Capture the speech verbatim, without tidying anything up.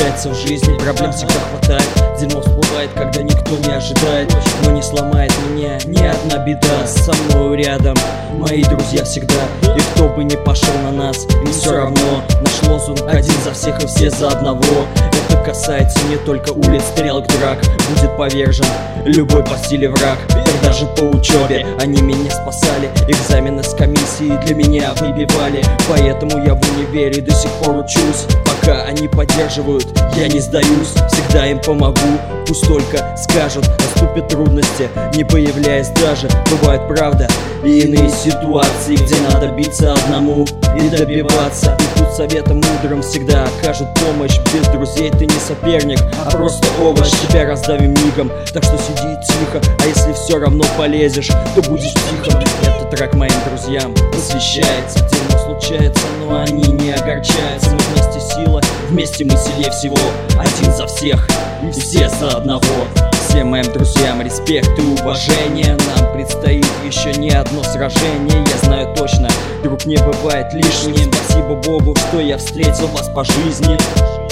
случается в жизни, проблем всегда хватает. Дерьмо всплывает, когда никто не ожидает. Но не сломает меня ни одна беда. Со мной рядом мои друзья всегда. И кто бы ни пошел на нас, им все равно. Наш лозунг один за всех и все за одного. Это касается не только улиц, стрелок, драк. Будет повержен любой по стиле враг. Когда же по учебе они меня спасали, экзамены с комиссией для меня выбивали. Поэтому я в универе до сих пор учусь. Пока они поддерживают, я не сдаюсь. Всегда им помогу, пусть только скажут. Наступят трудности, не появляясь даже. Бывает правда и иные ситуации, где надо биться одному и добиваться. И тут советом мудрым всегда окажут помощь. Без друзей ты не соперник, а просто овощ. Тебя раздавим мигом, так что сиди тихо. А если все равно полезешь, то будешь тихо. Этот трек моим друзьям посвящается. Дерьмо случается, но они не огорчаются. Мы вместе сила, вместе мы сильнее всего. Один за всех и все за одного. Всем моим друзьям респект и уважение. Нам предстоит еще не одно сражение. Я знаю точно, друг не бывает лишним. Спасибо Богу, что я встретил вас по жизни.